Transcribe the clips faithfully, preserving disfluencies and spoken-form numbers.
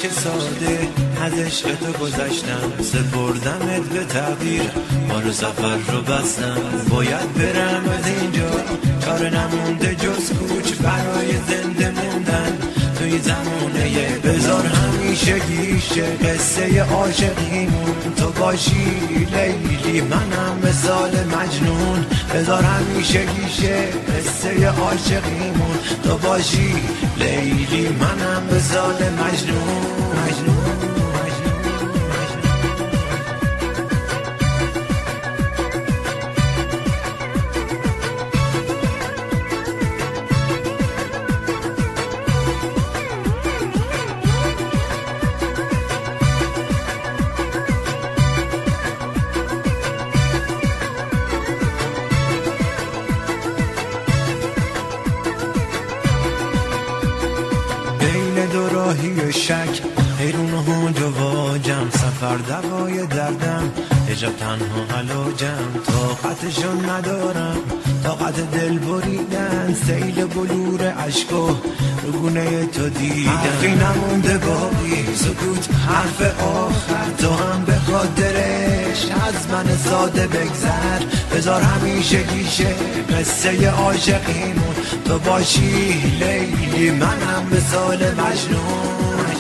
اشک ساده از عشق تو گذشتم، سپردمت به تقدیر، بار سفر رو بستم. باید برم از اینجا، کار نمونده جز کوچ برای زنده موندن توی زمونه. بذار همیشه گیشه قصه عاشقیمون تو باشی لیلی، منم مثال مجنون. بذار همیشه گیشه قصه عاشقیمون تو باشی لیلی، منم مثال مجنون مجنون. دو راهی شک حیرون و هنج و واجم، سفر دوای دردم هجاب تنها علاجم. طاقتشو ندارم طاقت دل بریدن، سیل بلور عشق و رگونه تو دیدم. حرفی نمونده باقی سکوت حرف آخر، تو هم به خاطرش از من ساده بگذر. بذار همیشه گیشه قصه عاشقیمون تو باشی لیلی، منم مثال مجنون.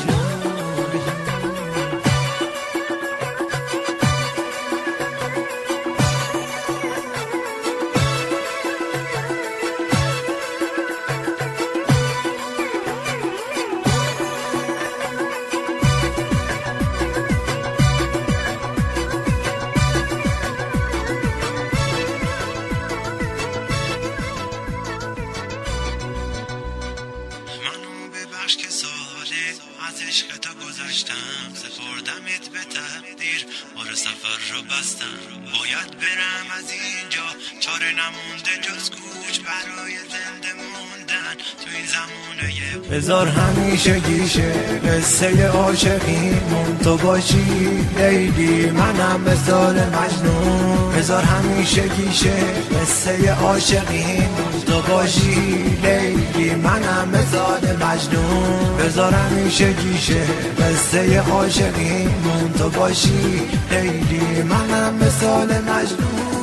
که ساله از عشق تو گذشتم، سپردمت به تقدیر، بار سفر رو بستم. باید برم از اینجا، چاره نمونده جز کوچ برای زنده موندن تو این زمونه. بذار همیشه گیشه قصه عاشقیمون تو باشی لیلی، منم مثال مجنون. بذار همیشه گیشه قصه عاشقیمون تو باشی لیلی، منم مثال مجنون. بذار همیشه گیشه قصه عاشقیمون تو باشی لیلی، منم مثال مجنون.